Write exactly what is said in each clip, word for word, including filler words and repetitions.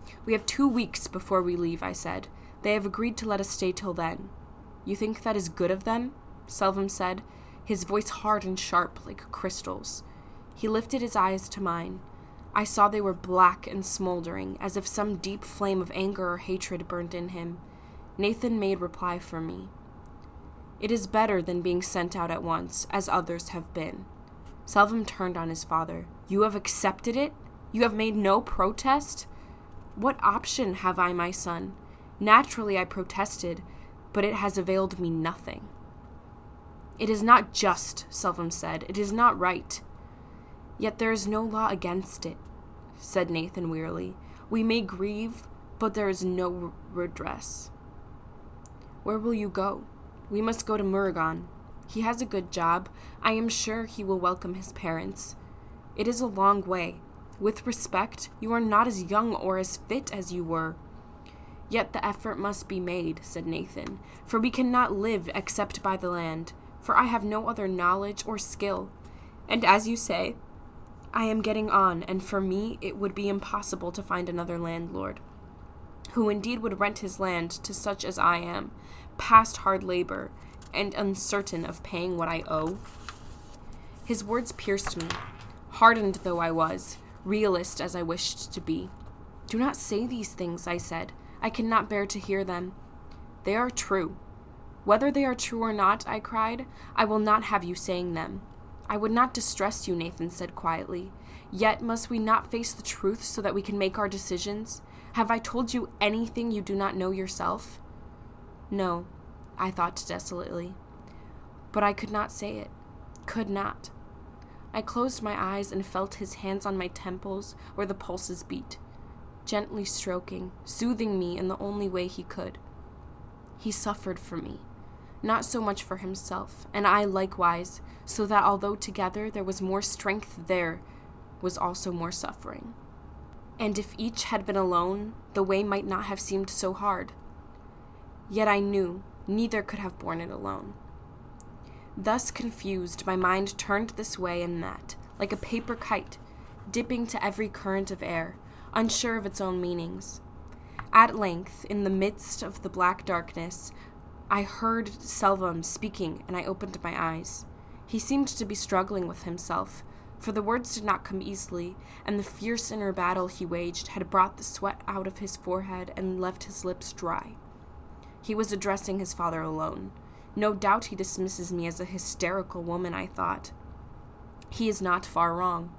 We have two weeks before we leave, I said. They have agreed to let us stay till then. You think that is good of them? Selvum said, his voice hard and sharp like crystals. He lifted his eyes to mine. I saw they were black and smoldering, as if some deep flame of anger or hatred burned in him. Nathan made reply for me. It is better than being sent out at once, as others have been. Selvum turned on his father. You have accepted it? You have made no protest? What option have I, my son? Naturally I protested, but it has availed me nothing. It is not just, Selvum said. It is not right. Yet there is no law against it, said Nathan wearily. We may grieve, but there is no redress. Where will you go? We must go to Murgan. He has a good job. I am sure he will welcome his parents. It is a long way. With respect, you are not as young or as fit as you were. Yet the effort must be made, said Nathan, for we cannot live except by the land, for I have no other knowledge or skill. And as you say, I am getting on, and for me it would be impossible to find another landlord, who indeed would rent his land to such as I am, past hard labor, and uncertain of paying what I owe. His words pierced me, hardened though I was, realist as I wished to be. Do not say these things, I said. I cannot bear to hear them. They are true. Whether they are true or not, I cried, I will not have you saying them. I would not distress you, Nathan said quietly. Yet must we not face the truth so that we can make our decisions? Have I told you anything you do not know yourself? No, I thought desolately. But I could not say it. Could not. I closed my eyes and felt his hands on my temples where the pulses beat, gently stroking, soothing me in the only way he could. He suffered for me, not so much for himself, and I likewise, so that although together there was more strength, there was also more suffering. And if each had been alone, the way might not have seemed so hard. Yet I knew neither could have borne it alone. Thus confused, my mind turned this way and that, like a paper kite, dipping to every current of air, unsure of its own meanings. At length, in the midst of the black darkness, I heard Selvum speaking, and I opened my eyes. He seemed to be struggling with himself, for the words did not come easily, and the fierce inner battle he waged had brought the sweat out of his forehead and left his lips dry. He was addressing his father alone. No doubt he dismisses me as a hysterical woman, I thought. He is not far wrong.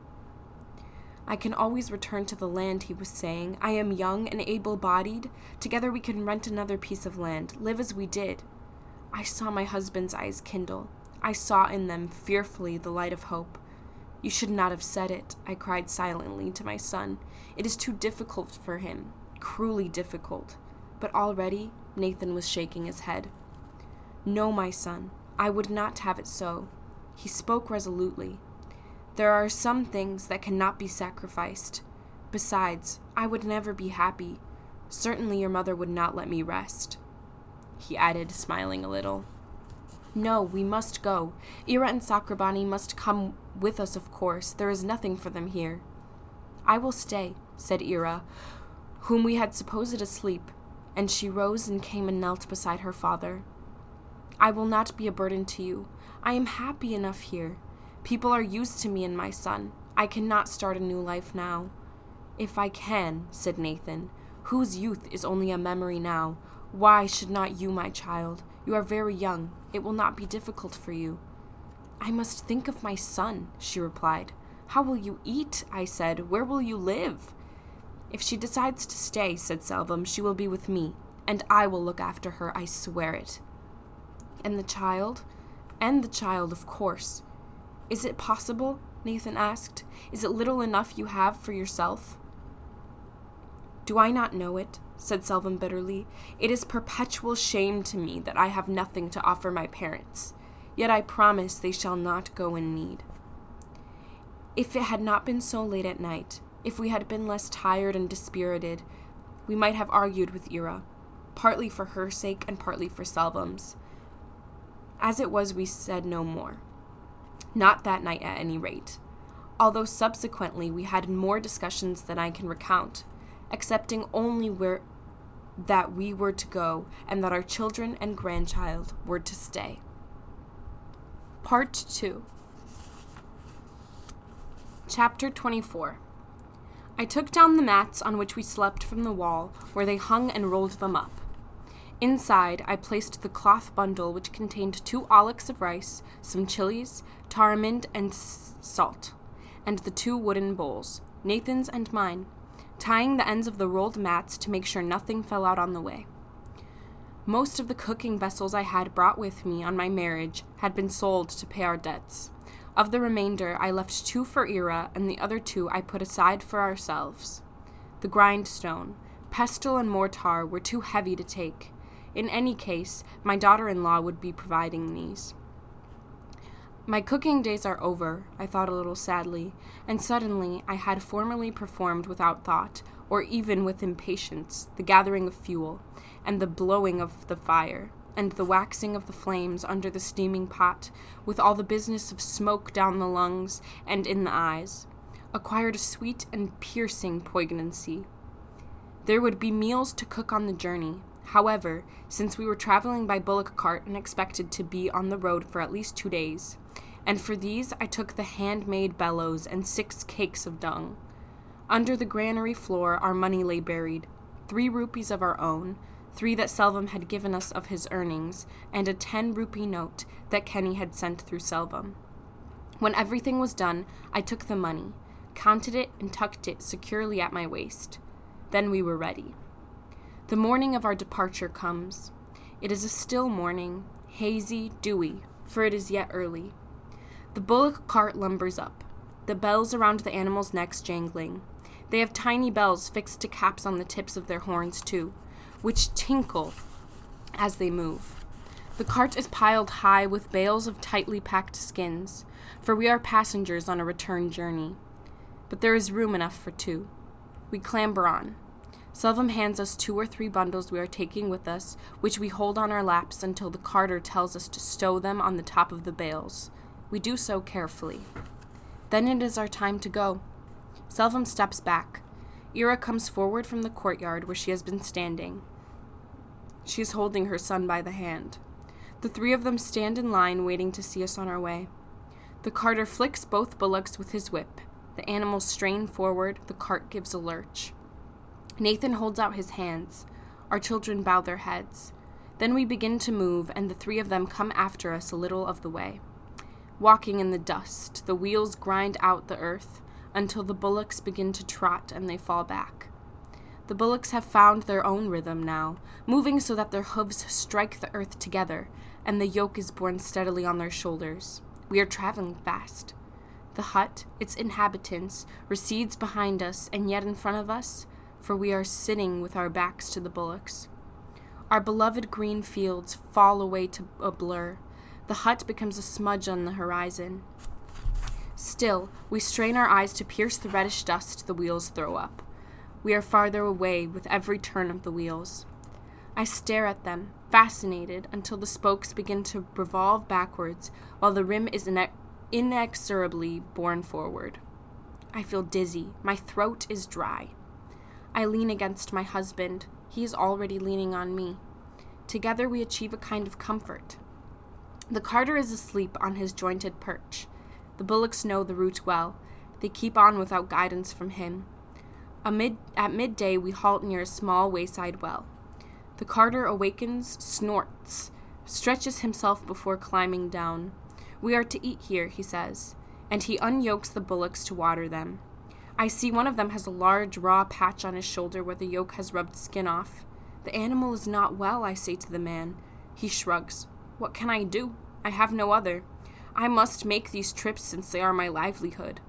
I can always return to the land, he was saying. I am young and able-bodied. Together we can rent another piece of land, live as we did. I saw my husband's eyes kindle. I saw in them fearfully the light of hope. You should not have said it, I cried silently to my son. It is too difficult for him, cruelly difficult. But already Nathan was shaking his head. No, my son, I would not have it so. He spoke resolutely. There are some things that cannot be sacrificed. Besides, I would never be happy. Certainly your mother would not let me rest. He added, smiling a little. No, we must go. Ira and Sakrabani must come with us, of course. There is nothing for them here. I will stay, said Ira, whom we had supposed asleep, and she rose and came and knelt beside her father. I will not be a burden to you. I am happy enough here. People are used to me and my son. I cannot start a new life now. If I can, said Nathan, whose youth is only a memory now, why should not you, my child? You are very young. It will not be difficult for you. I must think of my son, she replied. How will you eat? I said. Where will you live? If she decides to stay, said Selvum, she will be with me, and I will look after her, I swear it. And the child? And the child, of course. Is it possible? Nathan asked. Is it little enough you have for yourself? Do I not know it? Said Selvum bitterly. It is perpetual shame to me that I have nothing to offer my parents. Yet I promise they shall not go in need. If it had not been so late at night, if we had been less tired and dispirited, we might have argued with Ira, partly for her sake and partly for Selvum's. As it was, we said no more. Not that night at any rate, although subsequently we had more discussions than I can recount, accepting only where that we were to go and that our children and grandchild were to stay. Part two. Chapter twenty-four. I took down the mats on which we slept from the wall, where they hung, and rolled them up. Inside, I placed the cloth bundle which contained two auloks of rice, some chilies, tamarind, and s- salt, and the two wooden bowls, Nathan's and mine, tying the ends of the rolled mats to make sure nothing fell out on the way. Most of the cooking vessels I had brought with me on my marriage had been sold to pay our debts. Of the remainder, I left two for Ira, and the other two I put aside for ourselves. The grindstone, pestle, and mortar were too heavy to take. In any case, my daughter-in-law would be providing these. My cooking days are over, I thought a little sadly, and suddenly I had formerly performed without thought, or even with impatience, the gathering of fuel, and the blowing of the fire, and the waxing of the flames under the steaming pot, with all the business of smoke down the lungs and in the eyes, acquired a sweet and piercing poignancy. There would be meals to cook on the journey. However, since we were traveling by bullock cart and expected to be on the road for at least two days, and for these I took the handmade bellows and six cakes of dung. Under the granary floor our money lay buried, three rupees of our own, three that Selvam had given us of his earnings, and a ten-rupee note that Kenny had sent through Selvam. When everything was done, I took the money, counted it, and tucked it securely at my waist. Then we were ready. The morning of our departure comes. It is a still morning, hazy, dewy, for it is yet early. The bullock cart lumbers up, the bells around the animals' necks jangling. They have tiny bells fixed to caps on the tips of their horns, too, which tinkle as they move. The cart is piled high with bales of tightly packed skins, for we are passengers on a return journey. But there is room enough for two. We clamber on. Selvam hands us two or three bundles we are taking with us, which we hold on our laps until the carter tells us to stow them on the top of the bales. We do so carefully. Then it is our time to go. Selvam steps back. Ira comes forward from the courtyard where she has been standing. She is holding her son by the hand. The three of them stand in line waiting to see us on our way. The carter flicks both bullocks with his whip. The animals strain forward. The cart gives a lurch. Nathan holds out his hands. Our children bow their heads. Then we begin to move, and the three of them come after us a little of the way. Walking in the dust, the wheels grind out the earth until the bullocks begin to trot and they fall back. The bullocks have found their own rhythm now, moving so that their hooves strike the earth together, and the yoke is borne steadily on their shoulders. We are traveling fast. The hut, its inhabitants, recedes behind us, and yet in front of us, for we are sitting with our backs to the bullocks. Our beloved green fields fall away to a blur. The hut becomes a smudge on the horizon. Still, we strain our eyes to pierce the reddish dust the wheels throw up. We are farther away with every turn of the wheels. I stare at them, fascinated, until the spokes begin to revolve backwards, while the rim is ine- inexorably borne forward. I feel dizzy. My throat is dry. I lean against my husband. He is already leaning on me. Together we achieve a kind of comfort. The carter is asleep on his jointed perch. The bullocks know the route well. They keep on without guidance from him. Amid, at midday we halt near a small wayside well. The carter awakens, snorts, stretches himself before climbing down. We are to eat here, he says, and he unyokes the bullocks to water them. I see one of them has a large raw patch on his shoulder where the yoke has rubbed skin off. The animal is not well, I say to the man. He shrugs. What can I do? I have no other. I must make these trips since they are my livelihood.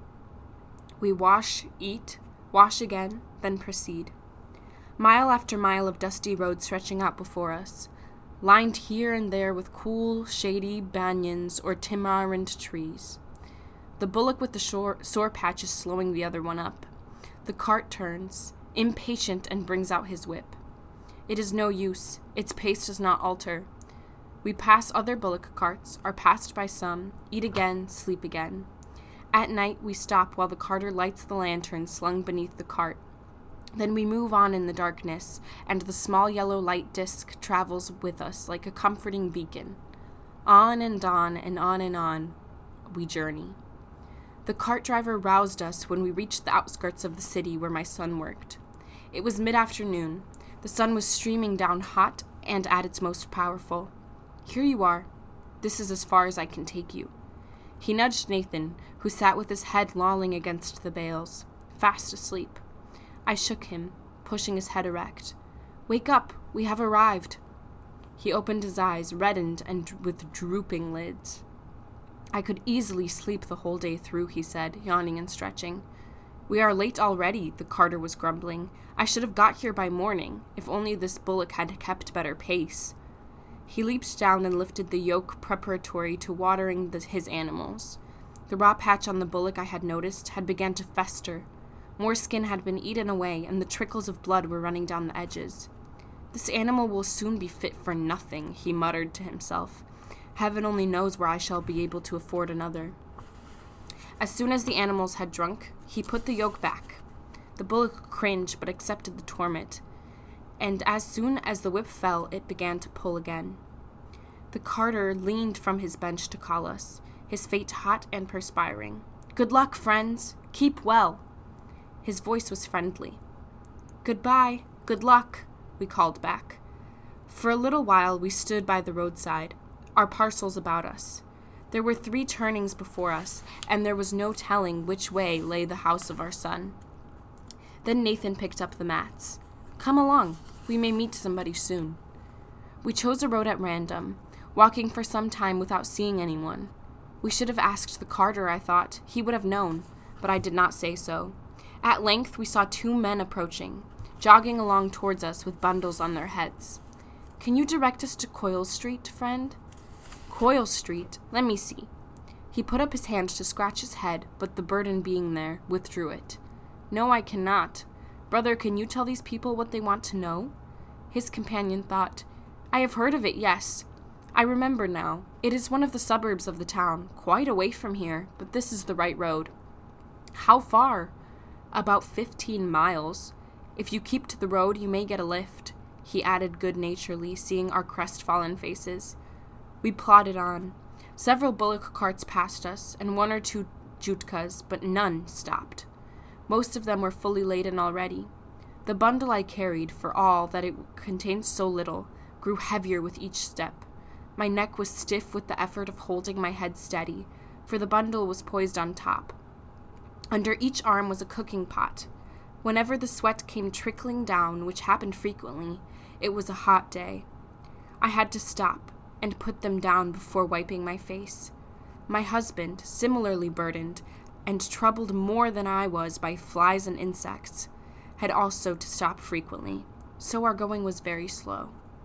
We wash, eat, wash again, then proceed. Mile after mile of dusty road stretching out before us, lined here and there with cool, shady banyans or tamarind trees. The bullock with the shore, sore patch is slowing the other one up. The cart turns, impatient, and brings out his whip. It is no use. Its pace does not alter. We pass other bullock carts, are passed by some, eat again, sleep again. At night we stop while the carter lights the lantern slung beneath the cart. Then we move on in the darkness, and the small yellow light disk travels with us like a comforting beacon. On and on and on and on we journey. The cart driver roused us when we reached the outskirts of the city where my son worked. It was mid-afternoon. The sun was streaming down hot and at its most powerful. "Here you are. This is as far as I can take you." He nudged Nathan, who sat with his head lolling against the bales, fast asleep. I shook him, pushing his head erect. "Wake up, we have arrived." He opened his eyes, reddened and with drooping lids. "I could easily sleep the whole day through," he said, yawning and stretching. "We are late already," the carter was grumbling. "I should have got here by morning, if only this bullock had kept better pace." He leaped down and lifted the yoke preparatory to watering the, his animals. The raw patch on the bullock I had noticed had begun to fester. More skin had been eaten away, and the trickles of blood were running down the edges. "This animal will soon be fit for nothing," he muttered to himself. "Heaven only knows where I shall be able to afford another." As soon as the animals had drunk, he put the yoke back. The bullock cringed but accepted the torment, and as soon as the whip fell, it began to pull again. The carter leaned from his bench to call us, his face hot and perspiring. "Good luck, friends! Keep well!" His voice was friendly. "Goodbye, good luck," we called back. For a little while we stood by the roadside, our parcels about us. There were three turnings before us, and there was no telling which way lay the house of our son. Then Nathan picked up the mats. "Come along, we may meet somebody soon." We chose a road at random, walking for some time without seeing anyone. We should have asked the carter, I thought. He would have known, but I did not say so. At length we saw two men approaching, jogging along towards us with bundles on their heads. "Can you direct us to Coyle Street, friend?" "Coyle Street? Let me see." He put up his hand to scratch his head, but the burden being there, withdrew it. "No, I cannot. Brother, can you tell these people what they want to know?" His companion thought. "I have heard of it, yes. I remember now. It is one of the suburbs of the town, quite away from here, but this is the right road." "How far?" "About fifteen miles. If you keep to the road, you may get a lift," he added good-naturedly, seeing our crestfallen faces. We plodded on. Several bullock carts passed us, and one or two jutkas, but none stopped. Most of them were fully laden already. The bundle I carried, for all that it contained so little, grew heavier with each step. My neck was stiff with the effort of holding my head steady, for the bundle was poised on top. Under each arm was a cooking pot. Whenever the sweat came trickling down, which happened frequently, it was a hot day. I had to stop and put them down before wiping my face. My husband, similarly burdened, and troubled more than I was by flies and insects, had also to stop frequently, so our going was very slow.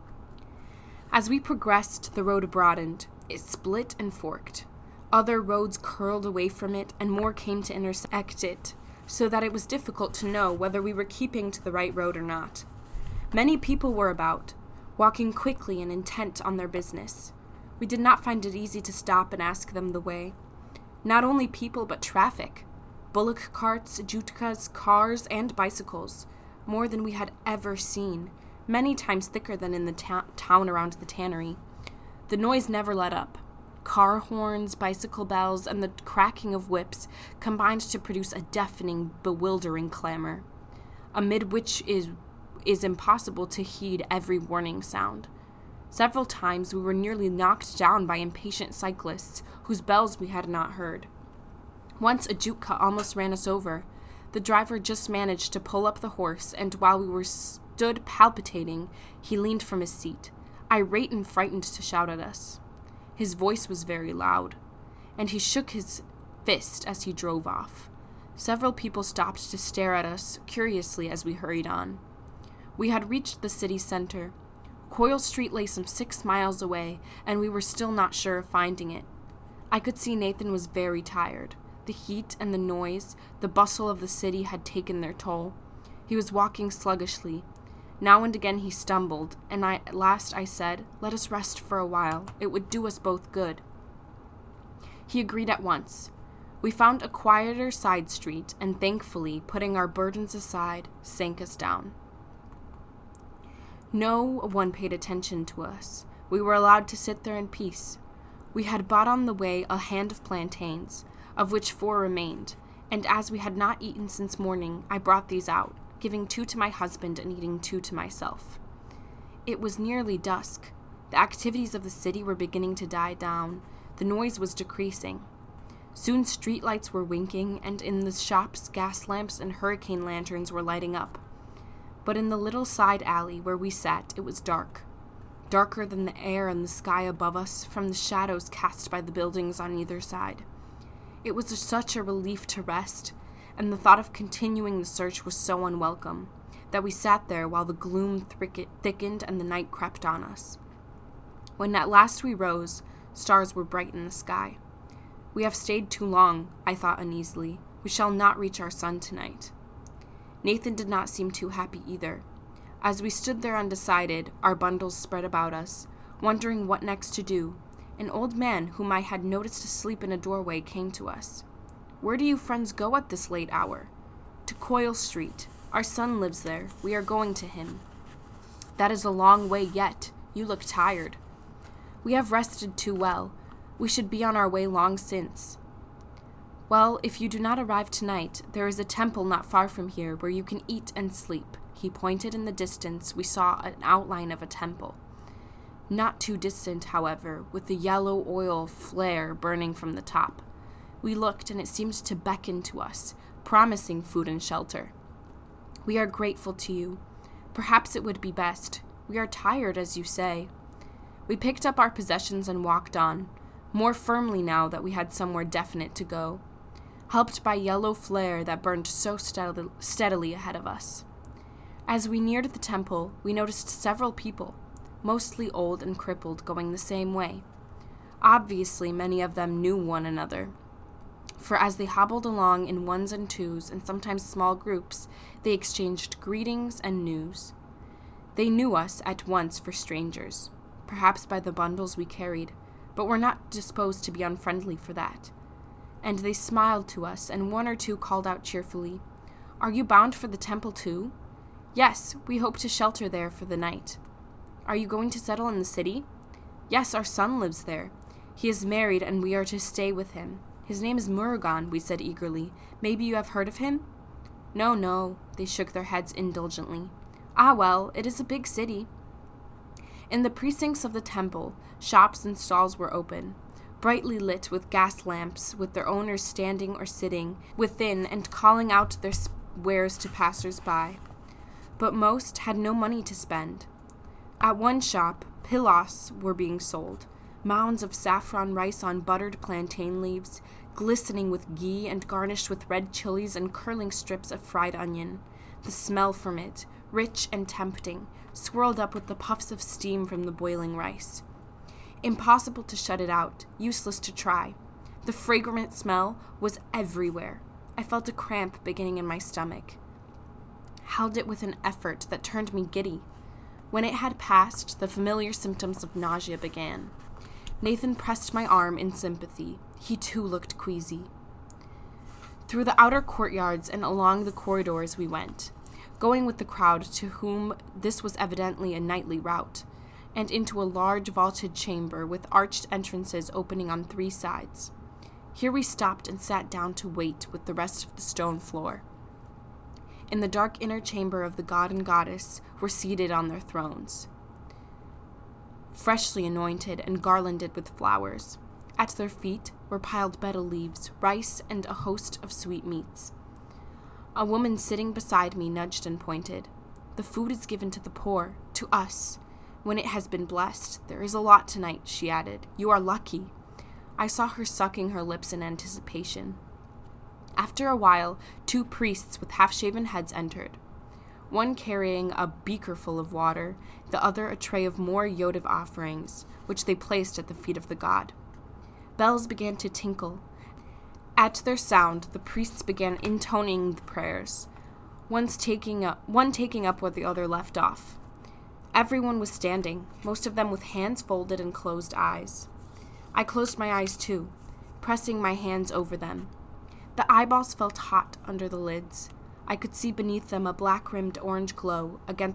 As we progressed, the road broadened. It split and forked. Other roads curled away from it, and more came to intersect it, so that it was difficult to know whether we were keeping to the right road or not. Many people were about, walking quickly and intent on their business. We did not find it easy to stop and ask them the way. Not only people, but traffic. Bullock carts, jutkas, cars, and bicycles, more than we had ever seen, many times thicker than in the ta- town around the tannery. The noise never let up. Car horns, bicycle bells, and the cracking of whips combined to produce a deafening, bewildering clamor, amid which is is impossible to heed every warning sound. Several times we were nearly knocked down by impatient cyclists whose bells we had not heard. Once a jutka almost ran us over. The driver just managed to pull up the horse, and while we were stood palpitating, he leaned from his seat, irate and frightened, to shout at us. His voice was very loud, and he shook his fist as he drove off. Several people stopped to stare at us curiously as we hurried on. We had reached the city center. Coyle Street lay some six miles away, and we were still not sure of finding it. I could see Nathan was very tired. The heat and the noise, the bustle of the city had taken their toll. He was walking sluggishly. Now and again he stumbled, and I, at last I said, "Let us rest for a while. It would do us both good." He agreed at once. We found a quieter side street, and thankfully, putting our burdens aside, sank us down. No one paid attention to us. We were allowed to sit there in peace. We had bought on the way a hand of plantains, of which four remained, and as we had not eaten since morning, I brought these out, giving two to my husband and eating two to myself. It was nearly dusk. The activities of the city were beginning to die down. The noise was decreasing. Soon streetlights were winking, and in the shops gas lamps and hurricane lanterns were lighting up. But in the little side alley where we sat, it was dark. Darker than the air and the sky above us from the shadows cast by the buildings on either side. It was such a relief to rest, and the thought of continuing the search was so unwelcome, that we sat there while the gloom thickened and the night crept on us. When at last we rose, stars were bright in the sky. We have stayed too long, I thought uneasily. We shall not reach our sun tonight. Nathan did not seem too happy either. As we stood there undecided, our bundles spread about us, wondering what next to do, an old man whom I had noticed asleep in a doorway came to us. "Where do you friends go at this late hour?" "To Coyle Street. Our son lives there. We are going to him." "That is a long way yet. You look tired." "We have rested too well. We should be on our way long since." "Well, if you do not arrive tonight, there is a temple not far from here where you can eat and sleep." He pointed in the distance. We saw an outline of a temple. Not too distant, however, with the yellow oil flare burning from the top. We looked, and it seemed to beckon to us, promising food and shelter. "We are grateful to you. Perhaps it would be best. We are tired, as you say." We picked up our possessions and walked on, more firmly now that we had somewhere definite to go, helped by yellow flare that burned so steadily, steadily ahead of us. As we neared the temple, we noticed several people, mostly old and crippled, going the same way. Obviously, many of them knew one another, for as they hobbled along in ones and twos and sometimes small groups, they exchanged greetings and news. They knew us at once for strangers, perhaps by the bundles we carried, but were not disposed to be unfriendly for that. And they smiled to us, and one or two called out cheerfully, "Are you bound for the temple too?" "Yes, we hope to shelter there for the night." "Are you going to settle in the city?" "Yes, our son lives there. He is married, and we are to stay with him. His name is Murugan," we said eagerly. "Maybe you have heard of him?" "No, no," they shook their heads indulgently. "Ah, well, it is a big city." In the precincts of the temple, shops and stalls were open, brightly lit with gas lamps, with their owners standing or sitting within and calling out their wares to passers-by. But most had no money to spend. At one shop, pilaws were being sold, mounds of saffron rice on buttered plantain leaves, glistening with ghee and garnished with red chilies and curling strips of fried onion. The smell from it, rich and tempting, swirled up with the puffs of steam from the boiling rice. Impossible to shut it out, useless to try. The fragrant smell was everywhere. I felt a cramp beginning in my stomach. Held it with an effort that turned me giddy. When it had passed, the familiar symptoms of nausea began. Nathan pressed my arm in sympathy. He too looked queasy. Through the outer courtyards and along the corridors we went, going with the crowd to whom this was evidently a nightly route, and into a large vaulted chamber with arched entrances opening on three sides. Here we stopped and sat down to wait with the rest of the stone floor. In the dark inner chamber of the god and goddess were seated on their thrones, freshly anointed and garlanded with flowers. At their feet were piled betel leaves, rice, and a host of sweetmeats. A woman sitting beside me nudged and pointed. "The food is given to the poor, to us. When it has been blessed, there is a lot tonight," she added. "You are lucky." I saw her sucking her lips in anticipation. After a while, two priests with half-shaven heads entered, one carrying a beaker full of water, the other a tray of more votive offerings, which they placed at the feet of the god. Bells began to tinkle. At their sound, the priests began intoning the prayers, one's taking up, one taking up where the other left off. Everyone was standing, most of them with hands folded and closed eyes. I closed my eyes too, pressing my hands over them. The eyeballs felt hot under the lids. I could see beneath them a black-rimmed orange glow against